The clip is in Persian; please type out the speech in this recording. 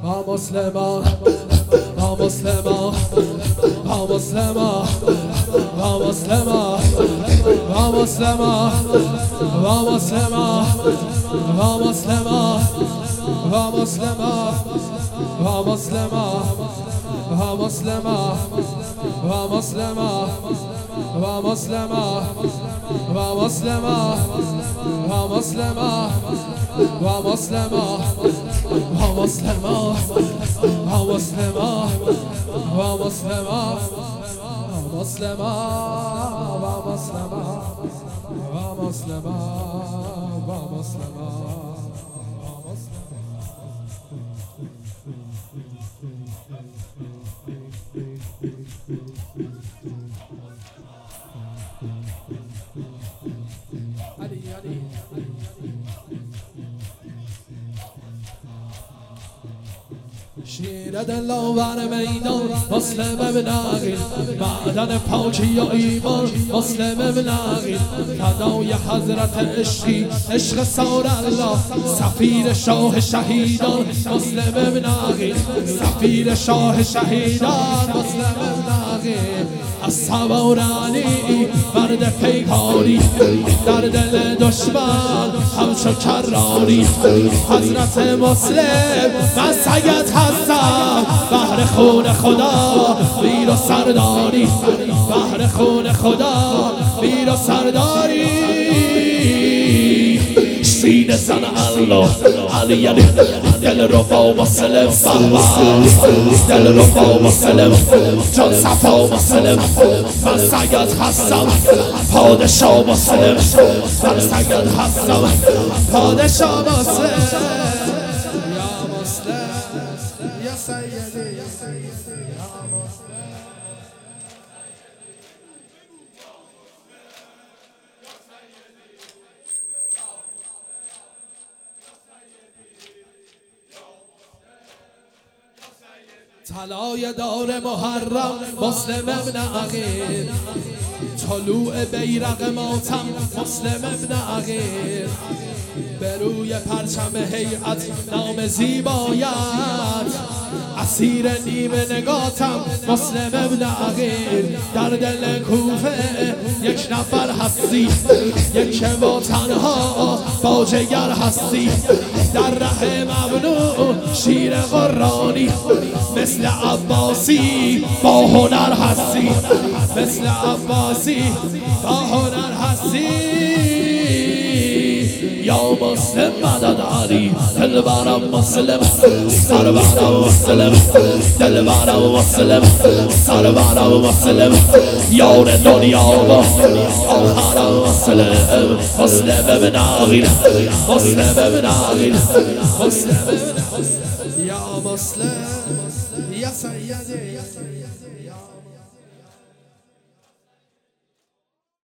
مسلمان مسلمان مسلمان مسلمان مسلمان مسلمان مسلمان مسلمان مسلمان مسلمان مسلمان ومسلمة ومسلمة ومسلمة ومسلمة ومسلمة ومسلمة ومسلمة ومسلمة ومسلمة ومسلمة شیر دلاور میدان مسلم ابن عقیل معدن پاکی و ایمان مسلم ابن عقیل فدای حضرت عشقی عشق سار الله سفیر شاه شهیدان مسلم ابن عقیل سفیر شاه شهیدان مسلم ابن عقیل از سوار علی مرد پیکاری در دل دشمن همچو کراری حضرت مسلم من سید هستم بهر خون خدا ویر و سرداری بهر خون خدا ویر و سرداری سینه زن الله علی علی دل رفا مسلم دل رفا مسلم جان صفا مسلم من سید هستم پادشاه مسلم من سید هستم پادشاه مسلم یا مسلم یا سیدی یا مسلم طلای دار محرم مسلم ابن عقیل طلوع بیرق ماتم مسلم ابن عقیل به روی پرچم هیئت نام زیبایت اسیر نیمه نگاتم مسلم ابن عقیل در دل کوفه یک نفر هستی یک با تنها با جگر هستی در ره ممنوع شیر قرآنی مثل عباسی با هنر هستی مثل عباسی با هنر هستی یا مسلم مدد علی دلبرم مسلم سرورم مسلم دلبرم مسلم سرورم مسلم یار دنیا و آخرم مسلم مسلم ابن عقیل مسلم ابن عقیل مسلم ابن عقیل یا مسلم یا سیدی